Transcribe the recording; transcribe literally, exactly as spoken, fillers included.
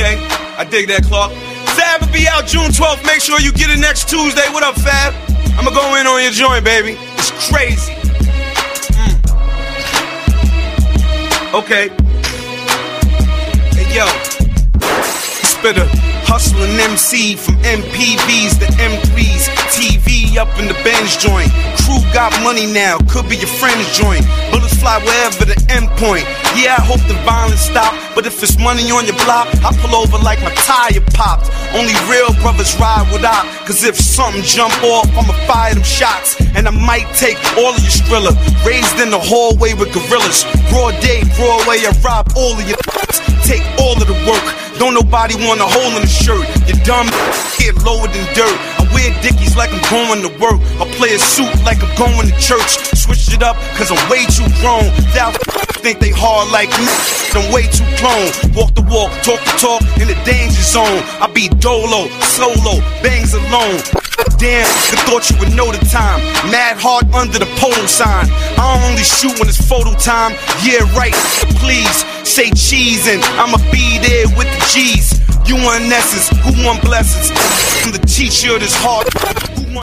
Okay, I dig that, Clark. Fab will be out June twelfth. Make sure you get it next Tuesday. What up, Fab? I'ma go in on your joint, baby. It's crazy. Mm. Okay. Hey, yo. Spitter, hustling M C from M P Vs to M threes. T V up in the Benz joint. Crew got money now, could be your friend's joint. Bullets fly wherever the end point. Yeah, I hope the violence stop, but if it's money on your block, I pull over like my tire popped. Only real brothers ride with I, cause if something jump off, I'ma fire them shots. And I might take all of your Skrilla. Raised in the hallway with gorillas. Broad day, Broadway, I rob all of your take all of the work. Don't nobody want a hole in the shirt. You dumb get lower than dirt. I wear dickies like I'm going to work. I play a suit like I'm going to church. Switch it up cause I'm way too grown. Thou think they hard like me, I'm way too clone. Walk the walk, talk the talk in the danger zone. I be dolo, solo, bangs alone. Damn, I thought you would know the time. Mad hard under the polo sign. I only shoot when it's photo time. Yeah, right, please say cheese and I'ma be there with the G's. You want essence, who want blessings? I'm the teacher of this hard.